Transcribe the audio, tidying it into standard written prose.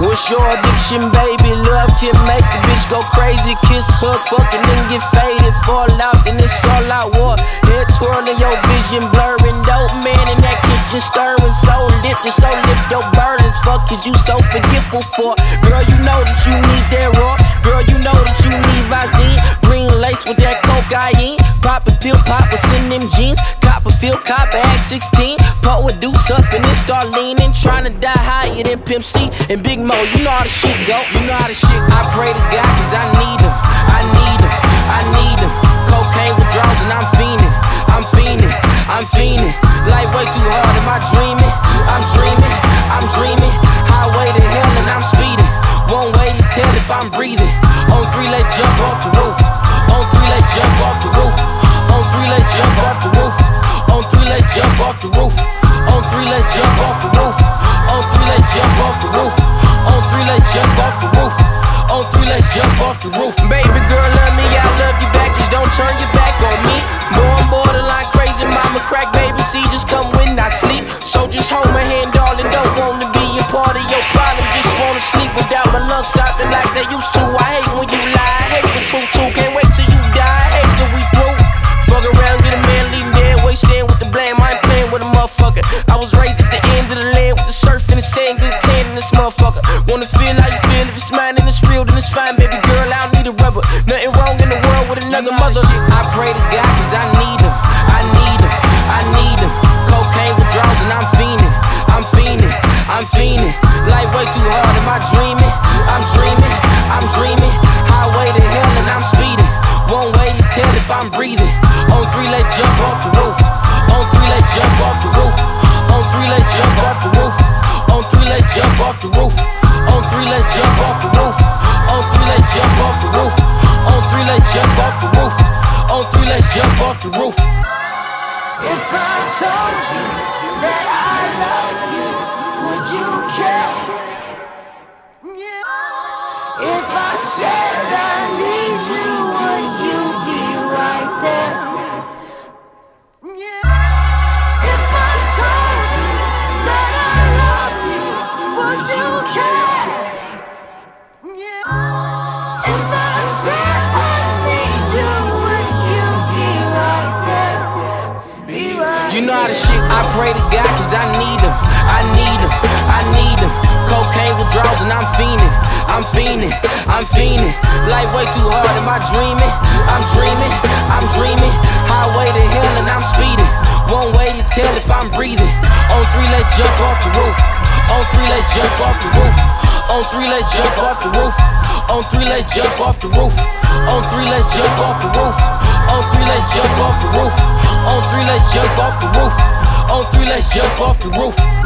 What's your addiction, baby? Love can make the bitch go crazy. Kiss, hug, fucking, then get faded. Fall out, then it's all out war. Head twirling, your vision blurring. Dope man in that kitchen stirring. So lit, just so lift your burdens. Fuck is you so forgetful for? Girl, you know that you need that raw. Girl, you know that you need Visine. Green lace with that cocaine. Pop a pill, pop what's in them jeans. Copperfield, cop at 16. Put with deuce up and then start leaning. Tryna die higher than Pimp C and Big Mo. You know how the shit go. You know how the shit. I pray to God cause I need him. I need him. I need him. Cocaine withdrawals and I'm fiending. I'm fiending. I'm fiending. Life way too hard. Am I dreaming? I'm dreaming. I'm dreaming. Highway to hell and I'm speeding. One way to tell if I'm breathing. On 3, let's jump off the roof. On 3, let's jump off the roof. On 3, let's jump off the roof. On 3, let's jump off the roof. On 3, let's jump off the roof. On 3, let's jump off the roof. On 3, let's jump off the roof. On 3, let's jump off the roof. Baby girl, love me, I love you back. Just don't turn your back on me. No, I'm borderline crazy, mama crack, baby. See, just come when I sleep. So just hold my hand, darling. Don't wanna be a part of your problem. Just wanna sleep without my lungs stopping like they used to. I hate when you lie, I hate the truth too. Can't wait till you die, I hate till we through. Fuck around, get a man, leave him dead. Wait, stand with the blame. I ain't playing with a motherfucker. I was raised at the end of the land with the surf and the sand. Get a tan in this motherfucker. Wanna feel how you feel. If it's mine and it's real, then it's fine, baby girl. I don't need a rubber. Nothing wrong in the world with another mother. I pray to God cause I need him. I need him. I need him. Cocaine withdrawals and I'm fiending. I'm fiending. I'm fiending. Life way too hard. Am I dreaming? I'm dreaming. I'm dreaming. Highway to hell and I'm speeding. One way to tell if I'm breathing. On 3, let's jump off the roof. On 3, let's jump off the roof. On 3, let's jump off the roof. On 3, let's jump off the roof. On 3, let's jump off the roof. On 3, let's jump off the roof. On 3, let's jump off the roof. On 3, let's jump off the roof. If I told you that I love you, would you care? If I said I need you, would you be right there? If I told you that I love you, would you care? If I said I need you, would you be right there? Be right. You know how the shit. I pray to God cause I need him. I need him. I need him. Cocaine withdrawals and I'm fiending. I'm fiending. I'm fiending. Life way too hard. Am I dreaming? I'm dreaming. I'm dreaming. Highway to hell and I'm speeding. One way to tell if I'm breathing. On 3, let's jump off the roof. On 3, let's jump off the roof. On 3, let's jump off the roof. On 3, let's jump off the roof. On 3, let's jump off the roof. On 3, let's jump off the roof. On 3, let's jump off the roof. On 3, let's jump off the roof.